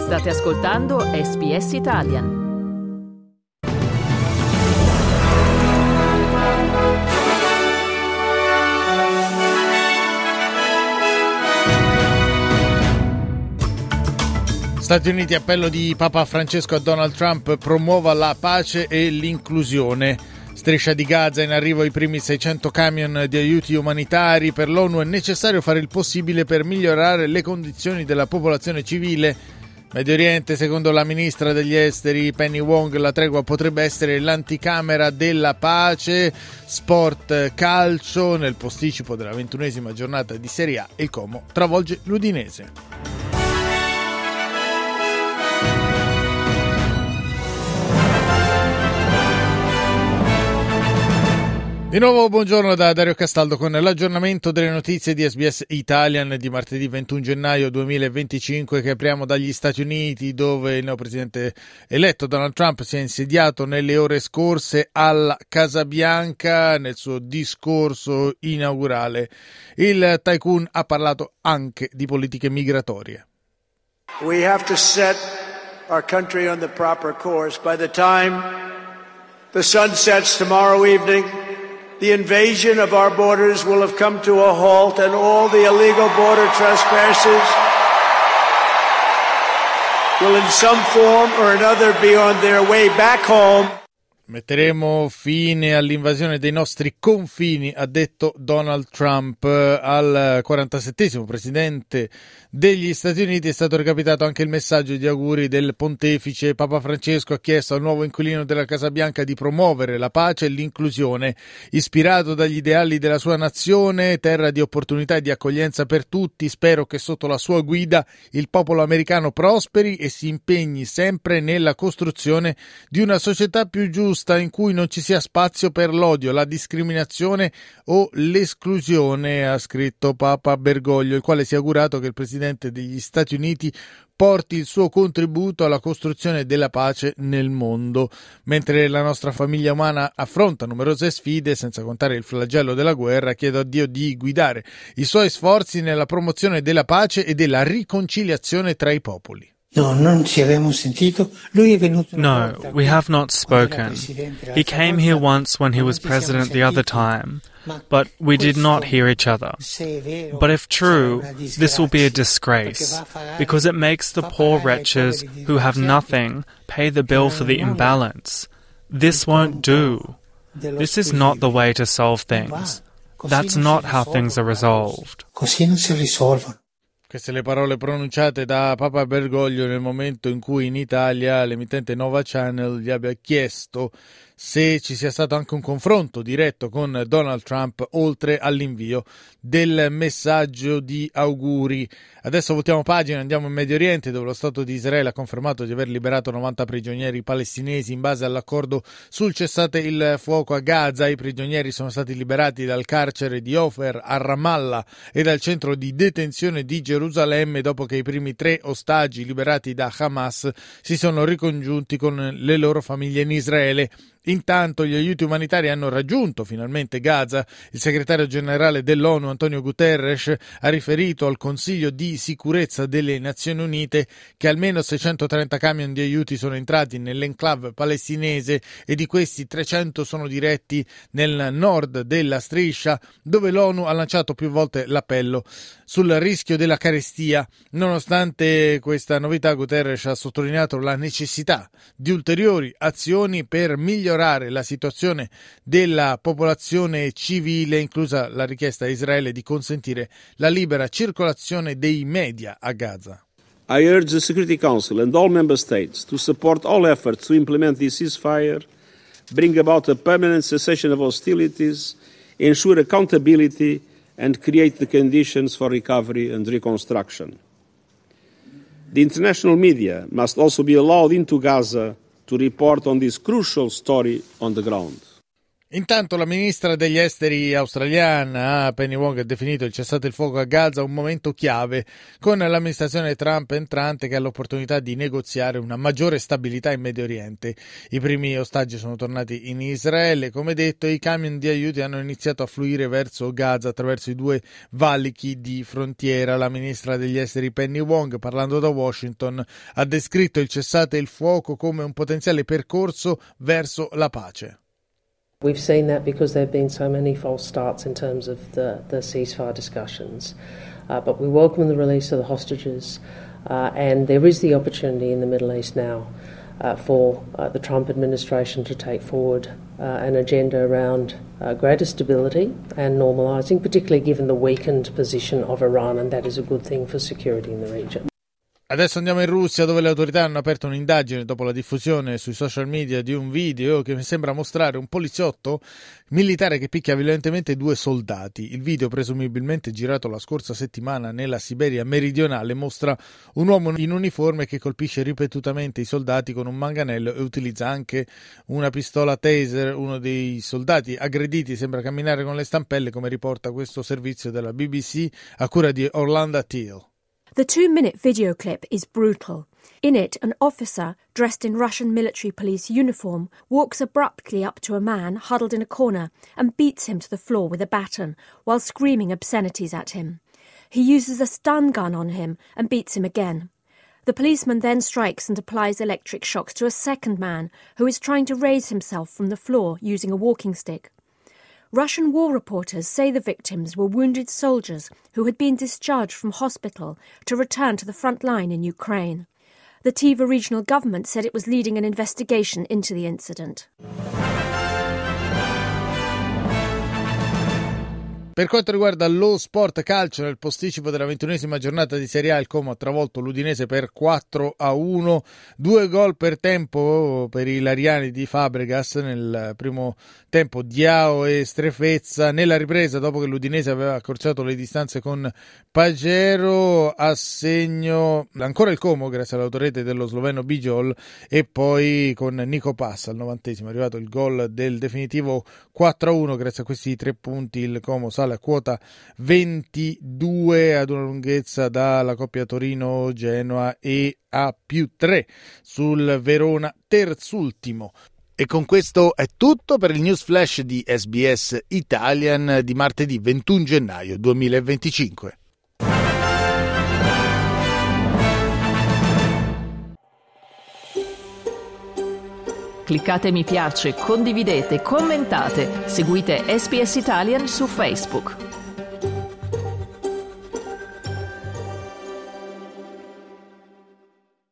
State ascoltando SBS Italian. Stati Uniti, appello di Papa Francesco a Donald Trump, promuova la pace e l'inclusione. Striscia di Gaza, in arrivo i primi 600 camion di aiuti umanitari. Per l'ONU è necessario fare il possibile per migliorare le condizioni della popolazione civile. Medio Oriente, secondo la ministra degli esteri Penny Wong, la tregua potrebbe essere l'anticamera della pace. Sport, calcio, nel posticipo della 21esima giornata di Serie A, il Como travolge l'Udinese. Di nuovo buongiorno da Dario Castaldo con l'aggiornamento delle notizie di SBS Italian di martedì 21 gennaio 2025, che apriamo dagli Stati Uniti, dove il neopresidente eletto Donald Trump si è insediato nelle ore scorse alla Casa Bianca. Nel suo discorso inaugurale il tycoon ha parlato anche di politiche migratorie. We have to set our country on the proper course. By the time the sun sets tomorrow evening, the invasion of our borders will have come to a halt, and all the illegal border trespassers will in some form or another be on their way back home. Metteremo fine all'invasione dei nostri confini, ha detto Donald Trump. Al 47esimo presidente degli Stati Uniti è stato recapitato anche il messaggio di auguri del pontefice. Papa Francesco ha chiesto al nuovo inquilino della Casa Bianca di promuovere la pace e l'inclusione, ispirato dagli ideali della sua nazione, terra di opportunità e di accoglienza per tutti. Spero che sotto la sua guida il popolo americano prosperi e si impegni sempre nella costruzione di una società più giusta, in cui non ci sia spazio per l'odio, la discriminazione o l'esclusione, ha scritto Papa Bergoglio, il quale si è augurato che il presidente degli Stati Uniti porti il suo contributo alla costruzione della pace nel mondo. Mentre la nostra famiglia umana affronta numerose sfide, senza contare il flagello della guerra, chiedo a Dio di guidare i suoi sforzi nella promozione della pace e della riconciliazione tra i popoli. No, non ci abbiamo sentito. Lui è venuto. No, we have not spoken. He came here once when he was president the other time, but we did not hear each other. But if true, this will be a disgrace, because it makes the poor wretches who have nothing pay the bill for the imbalance. This won't do. This is not the way to solve things. That's not how things are resolved. Così non si risolvono. Queste le parole pronunciate da Papa Bergoglio nel momento in cui in Italia l'emittente Nova Channel gli abbia chiesto se ci sia stato anche un confronto diretto con Donald Trump, oltre all'invio del messaggio di auguri. Adesso voltiamo pagina, andiamo in Medio Oriente, dove lo Stato di Israele ha confermato di aver liberato 90 prigionieri palestinesi in base all'accordo sul cessate il fuoco a Gaza. I prigionieri sono stati liberati dal carcere di Ofer a Ramallah e dal centro di detenzione di Gerusalemme, dopo che i primi 3 ostaggi liberati da Hamas si sono ricongiunti con le loro famiglie in Israele. Intanto gli aiuti umanitari hanno raggiunto finalmente Gaza. Il segretario generale dell'ONU Antonio Guterres ha riferito al Consiglio di sicurezza delle Nazioni Unite che almeno 630 camion di aiuti sono entrati nell'enclave palestinese e di questi 300 sono diretti nel nord della striscia, dove l'ONU ha lanciato più volte l'appello sul rischio della carestia. Nonostante questa novità, Guterres ha sottolineato la necessità di ulteriori azioni per migliorare la situazione della popolazione civile, inclusa la richiesta a Israele di consentire la libera circolazione dei media a Gaza. I urge the Security Council and all member states to support all efforts to implement the ceasefire, bring about a permanent cessation of hostilities, ensure accountability and create the conditions for recovery and reconstruction. The international media must also be allowed into Gaza to report on this crucial story on the ground. Intanto la ministra degli esteri australiana Penny Wong ha definito il cessate il fuoco a Gaza un momento chiave con l'amministrazione Trump entrante, che ha l'opportunità di negoziare una maggiore stabilità in Medio Oriente. I primi ostaggi sono tornati in Israele, come detto, e i camion di aiuti hanno iniziato a fluire verso Gaza attraverso i 2 valichi di frontiera. La ministra degli esteri Penny Wong, parlando da Washington, ha descritto il cessate il fuoco come un potenziale percorso verso la pace. We've seen that because there have been so many false starts in terms of the ceasefire discussions. But we welcome the release of the hostages, and there is the opportunity in the Middle East now for the Trump administration to take forward an agenda around greater stability and normalising, particularly given the weakened position of Iran, and that is a good thing for security in the region. Adesso andiamo in Russia, dove le autorità hanno aperto un'indagine dopo la diffusione sui social media di un video che sembra mostrare un poliziotto militare che picchia violentemente 2 soldati. Il video, presumibilmente girato la scorsa settimana nella Siberia meridionale, mostra un uomo in uniforme che colpisce ripetutamente i soldati con un manganello e utilizza anche una pistola taser. Uno dei soldati aggrediti sembra camminare con le stampelle, come riporta questo servizio della BBC a cura di Orlando Teal. The 2-minute video clip is brutal. In it, an officer dressed in Russian military police uniform walks abruptly up to a man huddled in a corner and beats him to the floor with a baton while screaming obscenities at him. He uses a stun gun on him and beats him again. The policeman then strikes and applies electric shocks to a second man who is trying to raise himself from the floor using a walking stick. Russian war reporters say the victims were wounded soldiers who had been discharged from hospital to return to the front line in Ukraine. The Tiva regional government said it was leading an investigation into the incident. Per quanto riguarda lo sport calcio, nel posticipo della 21esima giornata di Serie A, il Como ha travolto l'Udinese per 4-1, 2 gol per tempo per i lariani di Fabregas. Nel primo tempo Diao e Strefezza, nella ripresa, dopo che l'Udinese aveva accorciato le distanze con Pagero, a segno ancora il Como grazie all'autorete dello sloveno Bijol, e poi con Nico Passa al 90esimo è arrivato il gol del definitivo 4-1. Grazie a questi 3 punti il Como sale a quota 22 ad una lunghezza dalla coppia Torino-Genoa e a +3 sul Verona terzultimo. E con questo è tutto per il News Flash di SBS Italian di martedì 21 gennaio 2025. Cliccate mi piace, condividete, commentate, seguite SBS Italian su Facebook.